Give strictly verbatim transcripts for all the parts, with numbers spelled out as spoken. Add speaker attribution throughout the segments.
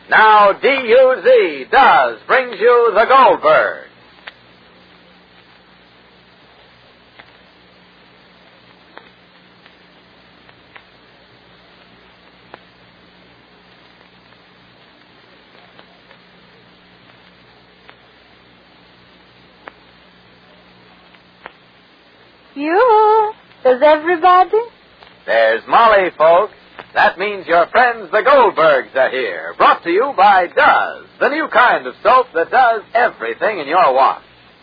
Speaker 1: Now D U Z does brings you the Goldberg.
Speaker 2: You? Does everybody?
Speaker 1: There's Molly, folks. That means your friends the Goldbergs are here. Brought to you by Does, the new kind of soap that does everything in your wash.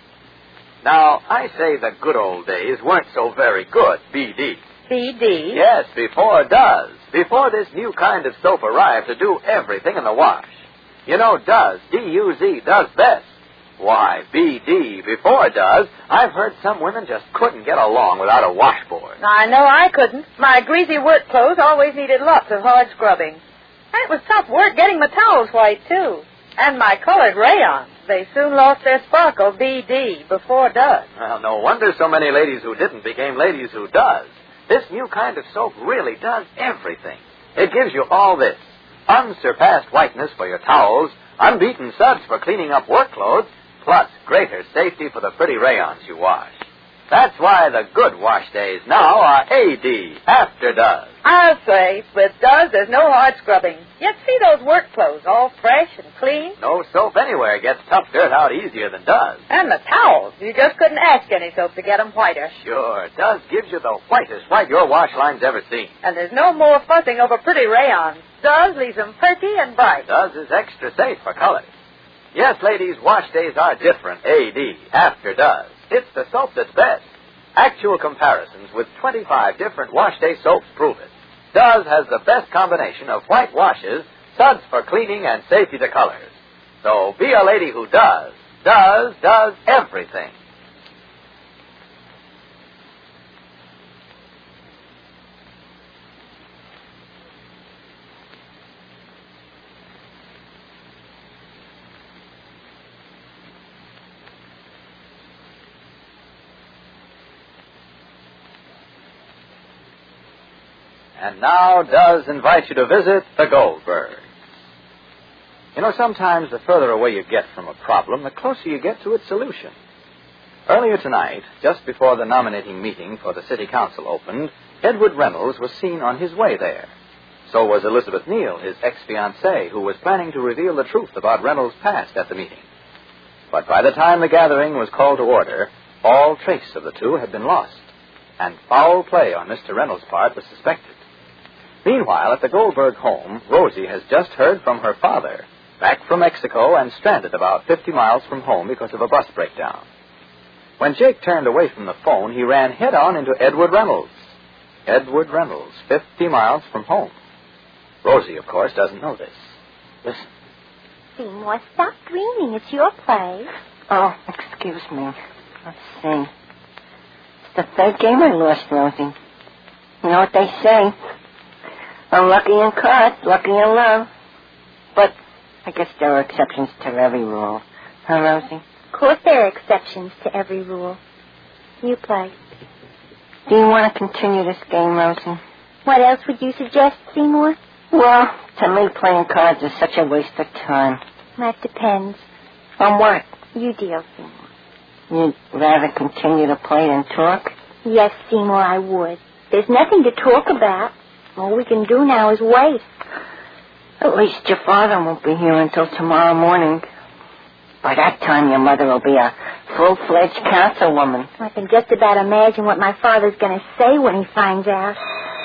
Speaker 1: Now, I say the good old days weren't so very good, B D.
Speaker 2: B D?
Speaker 1: Yes, before Does. Before this new kind of soap arrived to do everything in the wash. You know, Does, D U Z, does best. Why, B D, before Does, I've heard some women just couldn't get along without a washboard.
Speaker 2: I know I couldn't. My greasy work clothes always needed lots of hard scrubbing. And it was tough work getting my towels white, too. And my colored rayons. They soon lost their sparkle, B D, before Does.
Speaker 1: Well, no wonder so many ladies who didn't became ladies who does. This new kind of soap really does everything. It gives you all this. Unsurpassed whiteness for your towels, unbeaten suds for cleaning up work clothes, plus greater safety for the pretty rayons you wash. That's why the good wash days now are A D, after Does.
Speaker 2: I'll say, with Does, there's no hard scrubbing. Yet see those work clothes, all fresh and clean.
Speaker 1: No soap anywhere gets tough dirt out easier than Does.
Speaker 2: And the towels. You just couldn't ask any soap to get them whiter.
Speaker 1: Sure, Does gives you the whitest white your wash line's ever seen.
Speaker 2: And there's no more fussing over pretty rayons. Does leaves them pretty and bright.
Speaker 1: Does is extra safe for colors. Yes, ladies, wash days are different, A D, after Does. It's the soap that's best. Actual comparisons with twenty-five different wash day soaps prove it. Does has the best combination of white washes, suds for cleaning, and safety to colors. So be a lady who does. Does, does everything. And now Does invite you to visit the Goldbergs. You know, sometimes the further away you get from a problem, the closer you get to its solution. Earlier tonight, just before the nominating meeting for the city council opened, Edward Reynolds was seen on his way there. So was Elizabeth Neal, his ex-fiancée, who was planning to reveal the truth about Reynolds' past at the meeting. But by the time the gathering was called to order, all trace of the two had been lost, and foul play on Mister Reynolds' part was suspected. Meanwhile, at the Goldberg home, Rosie has just heard from her father, back from Mexico and stranded about fifty miles from home because of a bus breakdown. When Jake turned away from the phone, he ran head-on into Edward Reynolds. Edward Reynolds, fifty miles from home. Rosie, of course, doesn't know this. Listen.
Speaker 3: Seymour, stop dreaming. It's your play.
Speaker 4: Oh, excuse me. Let's see. It's the third game I lost, Rosie. You know what they say? Unlucky in cards, lucky in love. But I guess there are exceptions to every rule. Huh, Rosie?
Speaker 3: Of course there are exceptions to every rule. You play.
Speaker 4: Do you want to continue this game, Rosie?
Speaker 3: What else would you suggest, Seymour?
Speaker 4: Well, to me, playing cards is such a waste of time.
Speaker 3: That depends.
Speaker 4: On what?
Speaker 3: You deal, Seymour.
Speaker 4: You'd rather continue to play than talk?
Speaker 3: Yes, Seymour, I would. There's nothing to talk about. All we can do now is wait.
Speaker 4: At least your father won't be here until tomorrow morning. By that time, your mother will be a full-fledged councilwoman.
Speaker 3: I can just about imagine what my father's going to say when he finds out.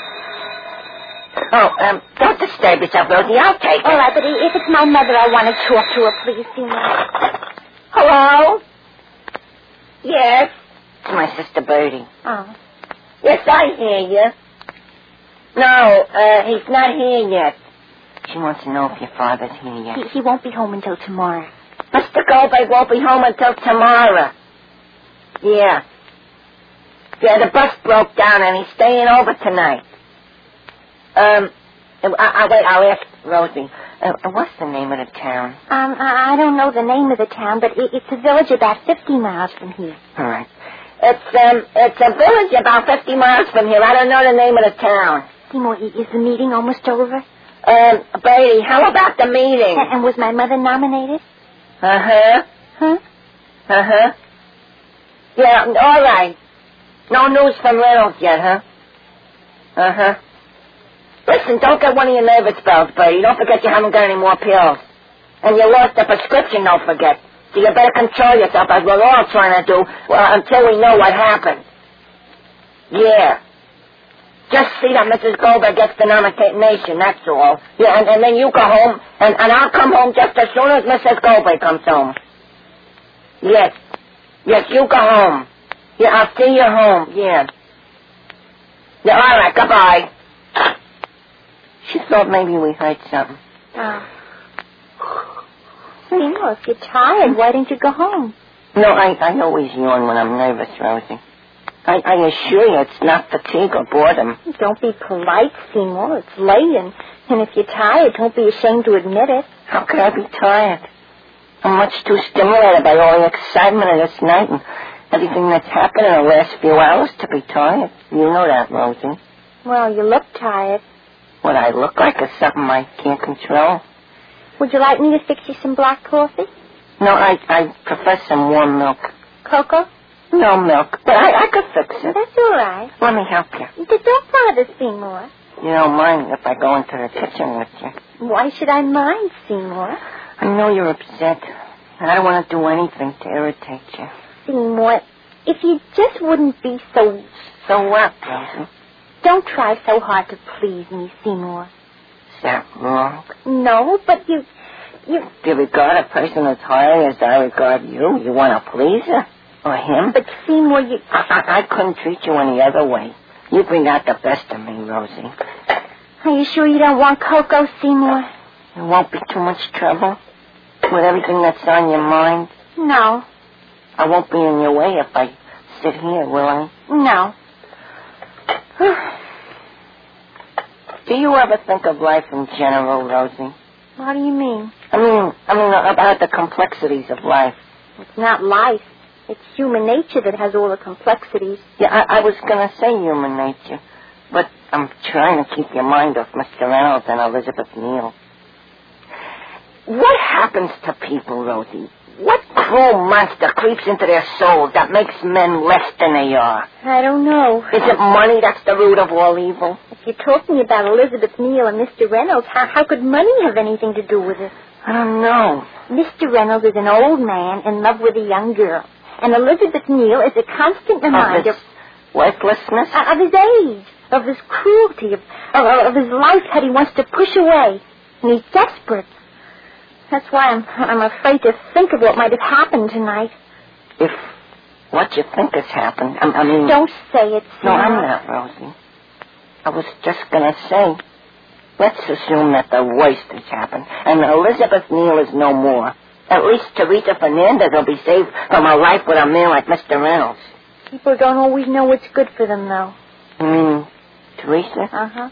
Speaker 4: Oh, um, don't disturb yourself, Rosie. I'll take it.
Speaker 3: All right, but if it's my mother, I want to talk to her, please, Seymour.
Speaker 4: Hello? Yes? It's my sister Bertie.
Speaker 3: Oh.
Speaker 4: Yes, I hear you. No, uh, he's not here yet. She wants to know if your father's here yet.
Speaker 3: He, he won't be home until tomorrow.
Speaker 4: Mister Goldberg won't be home until tomorrow. Yeah. Yeah, the bus broke down and he's staying over tonight. Um, I, I, wait, I'll ask Rosie. Uh, what's the name of the town?
Speaker 3: Um, I, I don't know the name of the town, but it, it's a village about fifty miles from here.
Speaker 4: All right. It's, um, it's a village about fifty miles from here. I don't know the name of the town.
Speaker 3: Seymour, is the meeting almost over?
Speaker 4: Um, Bertie, how about the meeting?
Speaker 3: And, and was my mother nominated?
Speaker 4: Uh-huh.
Speaker 3: Huh?
Speaker 4: Uh-huh. Yeah, all right. No news from Reynolds yet, huh? Uh-huh. Listen, don't get one of your nervous spells, Bertie. Don't forget you haven't got any more pills. And you lost the prescription, don't forget. So you better control yourself, as we're all trying to do, well, until we know what happened. Yeah. Just see that Missus Goldberg gets the nomination, that's all. Yeah, and, and then you go home, and, and I'll come home just as soon as Missus Goldberg comes home. Yes. Yes, you go home. Yeah, I'll see you home, yeah. Yeah, all right, goodbye. She thought maybe we heard something.
Speaker 3: Oh. Seymour, if you're tired, why don't you go home?
Speaker 4: No, I, I always yawn when I'm nervous, Rosie. I, I assure you it's not fatigue or boredom.
Speaker 3: Don't be polite, Seymour. It's late, and, and if you're tired, don't be ashamed to admit it.
Speaker 4: How could I be tired? I'm much too stimulated by all the excitement of this night and everything that's happened in the last few hours to be tired. You know that, Rosie.
Speaker 3: Well, you look tired.
Speaker 4: What I look like is something I can't control.
Speaker 3: Would you like me to fix you some black coffee?
Speaker 4: No, I, I prefer some warm milk.
Speaker 3: Cocoa?
Speaker 4: No milk, but I, I could fix it.
Speaker 3: That's all right.
Speaker 4: Let me help you.
Speaker 3: Don't bother, Seymour.
Speaker 4: You don't mind if I go into the kitchen with you?
Speaker 3: Why should I mind, Seymour?
Speaker 4: I know you're upset, and I don't want to do anything to irritate you.
Speaker 3: Seymour, if you just wouldn't be so...
Speaker 4: So what, Rosie?
Speaker 3: Don't try so hard to please me, Seymour.
Speaker 4: Is that wrong?
Speaker 3: No, but you... You...
Speaker 4: Do you regard a person as highly as I regard you? You want to please her? Or him?
Speaker 3: But, Seymour, you...
Speaker 4: I, I, I couldn't treat you any other way. You bring out the best of me, Rosie.
Speaker 3: Are you sure you don't want cocoa, Seymour?
Speaker 4: It won't be too much trouble with everything that's on your mind?
Speaker 3: No.
Speaker 4: I won't be in your way if I sit here, will I?
Speaker 3: No.
Speaker 4: Do you ever think of life in general, Rosie?
Speaker 3: What do you mean?
Speaker 4: I mean, I mean about the complexities of life.
Speaker 3: It's not life. It's human nature that has all the complexities.
Speaker 4: Yeah, I, I was going to say human nature, but I'm trying to keep your mind off Mister Reynolds and Elizabeth Neal. What happens to people, Rosie? What cruel monster creeps into their souls that makes men less than they are?
Speaker 3: I don't know.
Speaker 4: Is it money that's the root of all evil?
Speaker 3: If you're talking about Elizabeth Neal and Mister Reynolds, how, how could money have anything to do with it?
Speaker 4: I don't know.
Speaker 3: Mister Reynolds is an old man in love with a young girl. And Elizabeth Neal is a constant reminder...
Speaker 4: Of his worthlessness?
Speaker 3: Uh, of his age, of his cruelty, of, of, of his life that he wants to push away. And he's desperate. That's why I'm, I'm afraid to think of what might have happened tonight.
Speaker 4: If what you think has happened, I, I mean...
Speaker 3: Don't say it,
Speaker 4: No,
Speaker 3: Sam.
Speaker 4: I'm not, Rosie. I was just going to say, let's assume that the worst has happened, and Elizabeth Neal is no more. At least Teresa Fernandez will be saved from a life with a man like Mister Reynolds.
Speaker 3: People don't always know what's good for them, though.
Speaker 4: You mean Teresa?
Speaker 3: Uh-huh.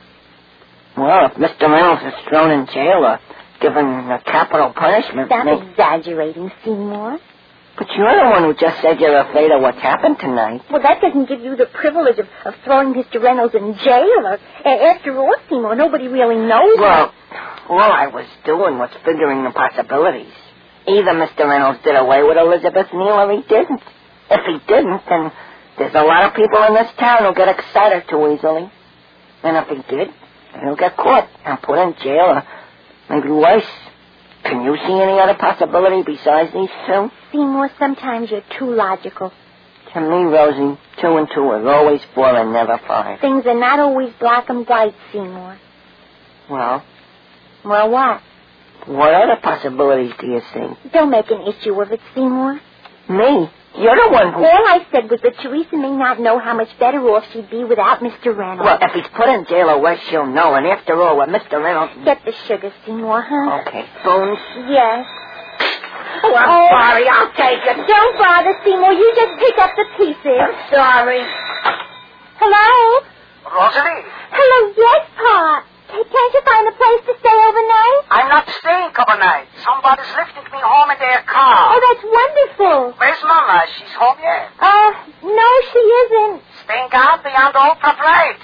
Speaker 4: Well, if Mister Reynolds is thrown in jail or given a capital punishment...
Speaker 3: Stop
Speaker 4: may...
Speaker 3: exaggerating, Seymour.
Speaker 4: But you're the one who just said you're afraid of what's happened tonight.
Speaker 3: Well, that doesn't give you the privilege of, of throwing Mister Reynolds in jail. Or, after all, Seymour, nobody really knows.
Speaker 4: Well, all I was doing was figuring the possibilities. Either Mister Reynolds did away with Elizabeth Neal or he didn't. If he didn't, then there's a lot of people in this town who get excited too easily. And if he did, he'll get caught and put in jail or maybe worse. Can you see any other possibility besides these two?
Speaker 3: Seymour, sometimes you're too logical.
Speaker 4: To me, Rosie, two and two is always four and never five.
Speaker 3: Things are not always black and white, Seymour.
Speaker 4: Well?
Speaker 3: Well, what?
Speaker 4: What other possibilities do you see?
Speaker 3: Don't make an issue of it, Seymour.
Speaker 4: Me? You're the one who...
Speaker 3: All I said was that Teresa may not know how much better off she'd be without Mister Reynolds.
Speaker 4: Well, if he's put in jail or worse, she'll know. And after all, with Mister Reynolds...
Speaker 3: Get the sugar, Seymour, huh?
Speaker 4: Okay. Spoons?
Speaker 3: Yes.
Speaker 4: Oh, I'm
Speaker 3: oh.
Speaker 4: sorry. I'll take it.
Speaker 3: Don't bother, Seymour. You just pick up the pieces.
Speaker 4: I'm sorry.
Speaker 3: Hello?
Speaker 5: Rosalie?
Speaker 3: Hello, yes, Pa. Can't you find a place to stay overnight?
Speaker 5: I'm not staying overnight. Somebody's lifting me home in their car.
Speaker 3: Oh, that's wonderful.
Speaker 5: Where's Mama? She's home yet?
Speaker 3: Uh, no, she isn't.
Speaker 5: Staying out beyond all propriety.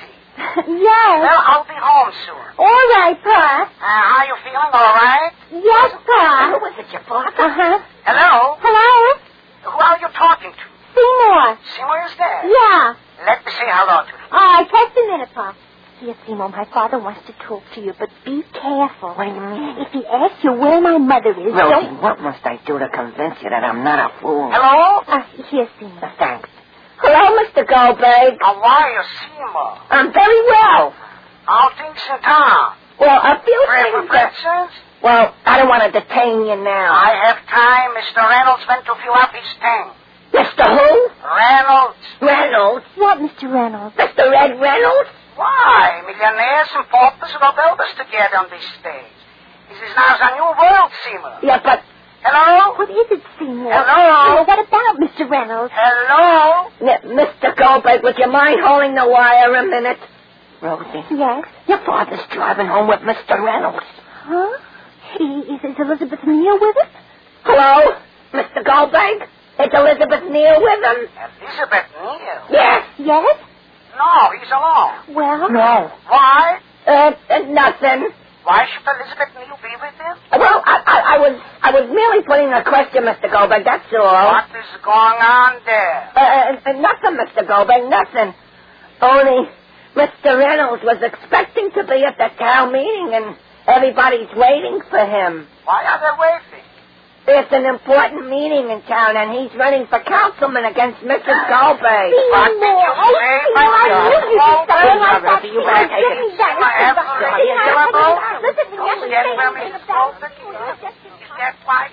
Speaker 3: Yes.
Speaker 5: Well, I'll be home soon.
Speaker 3: All right, Pa.
Speaker 5: Uh, how you feeling? All right?
Speaker 3: Yes, Pa.
Speaker 4: Who is it, your father?
Speaker 3: Uh-huh.
Speaker 5: Hello?
Speaker 3: Hello?
Speaker 5: Who are you talking to?
Speaker 3: Seymour.
Speaker 5: Seymour is there.
Speaker 3: Yeah.
Speaker 5: Let me say hello to him.
Speaker 3: All right, just a minute, Pa. Here, Seymour, my father wants to talk to you, but be careful.
Speaker 4: What do you mean?
Speaker 3: If he asks you where my mother is,
Speaker 4: Rosie,
Speaker 3: don't...
Speaker 4: what must I do to convince you that I'm not a fool?
Speaker 5: Hello?
Speaker 3: Uh, here, Seymour.
Speaker 4: Thanks. Hello, Mister Goldberg.
Speaker 5: How are you, Seymour?
Speaker 4: I'm very well.
Speaker 5: How things in town?
Speaker 4: Well, a few
Speaker 5: Pray for
Speaker 4: things that...
Speaker 5: pretzels?
Speaker 4: Well, I don't want to detain you now.
Speaker 5: I have time. Mister Reynolds went to fill up his tank.
Speaker 4: Mister who?
Speaker 5: Reynolds?
Speaker 4: Reynolds.
Speaker 3: What, Mister Reynolds?
Speaker 4: Mister Red Reynolds?
Speaker 5: Why? Millionaires and paupers rub elbows together on this stage. This is now a new world, Seymour.
Speaker 4: Yeah, but...
Speaker 5: Hello?
Speaker 3: What is it, Seymour?
Speaker 5: Hello?
Speaker 3: What about, Mister Reynolds?
Speaker 5: Hello?
Speaker 4: M- Mister Goldberg, would you mind holding the wire a minute? Rosie,
Speaker 3: Yes?
Speaker 4: your father's driving home with Mister Reynolds.
Speaker 3: Huh? Is, is Elizabeth Neal with us?
Speaker 4: Hello? Mister Goldberg? Is Elizabeth Neal with him?
Speaker 5: Elizabeth Neal?
Speaker 4: Yes.
Speaker 3: Yes?
Speaker 5: No, he's alone.
Speaker 3: Well...
Speaker 4: No.
Speaker 5: Why?
Speaker 4: Uh, uh, nothing.
Speaker 5: Why should Elizabeth Neal be with him?
Speaker 4: Well, I, I, I was I was merely putting a question, Mister Goldberg, that's all.
Speaker 5: What is going on there?
Speaker 4: Uh, uh, uh, nothing, Mister Goldberg, nothing. Only Mister Reynolds was expecting to be at the town meeting, and everybody's waiting for him.
Speaker 5: Why are they waiting?
Speaker 4: It's an important meeting in town, and he's running for councilman against Missus Goldberg.
Speaker 5: What did you say, my
Speaker 3: I
Speaker 5: God?
Speaker 3: knew you
Speaker 5: Oh,
Speaker 3: sounded like that.
Speaker 4: you better take it.
Speaker 3: Give me that.
Speaker 5: I have to
Speaker 3: Listen,
Speaker 5: read it.
Speaker 3: listen, listen,
Speaker 5: Oh,
Speaker 3: listen,
Speaker 5: yes,
Speaker 3: listen,
Speaker 5: well,
Speaker 3: listen,
Speaker 5: Missus
Speaker 3: listen.
Speaker 5: Goldberg, is that why?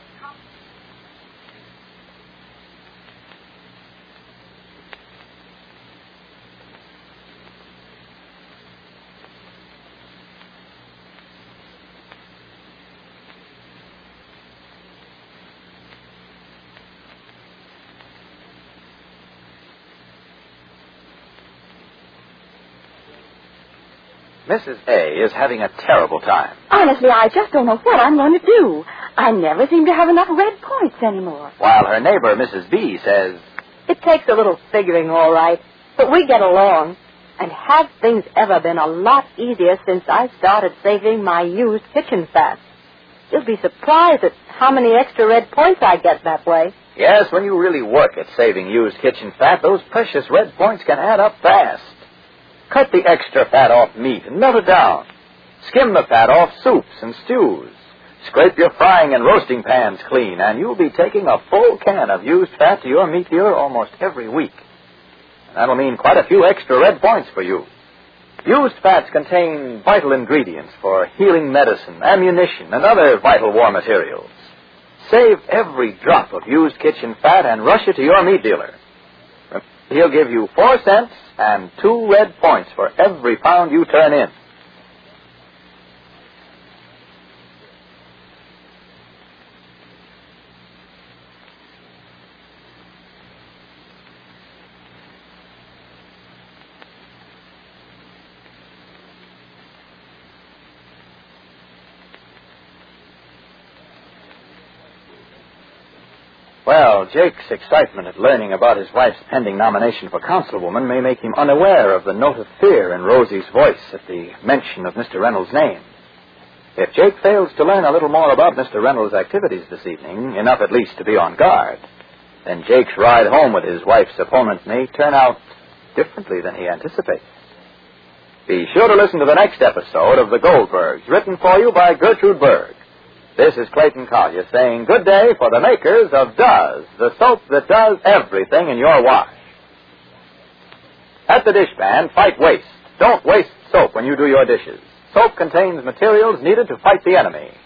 Speaker 1: Missus A is having a terrible time.
Speaker 2: Honestly, I just don't know what I'm going to do. I never seem to have enough red points anymore.
Speaker 1: While her neighbor, Missus B, says,
Speaker 2: It takes a little figuring, all right, but we get along. And have things ever been a lot easier since I started saving my used kitchen fat? You'll be surprised at how many extra red points I get that way.
Speaker 1: yes, when you really work at saving used kitchen fat, those precious red points can add up fast. Cut the extra fat off meat and melt it down. Skim the fat off soups and stews. Scrape your frying and roasting pans clean, and you'll be taking a full can of used fat to your meat dealer almost every week. That'll mean quite a few extra red points for you. Used fats contain vital ingredients for healing medicine, ammunition, and other vital war materials. Save every drop of used kitchen fat and rush it to your meat dealer. He'll give you four cents and two red points for every pound you turn in. Well, Jake's excitement at learning about his wife's pending nomination for councilwoman may make him unaware of the note of fear in Rosie's voice at the mention of Mister Reynolds' name. If Jake fails to learn a little more about Mister Reynolds' activities this evening, enough at least to be on guard, then Jake's ride home with his wife's opponent may turn out differently than he anticipates. Be sure to listen to the next episode of The Goldbergs, written for you by Gertrude Berg. This is Clayton Collier saying good day for the makers of Does, the soap that does everything in your wash. At the dishpan, fight waste. Don't waste soap when you do your dishes. Soap contains materials needed to fight the enemy.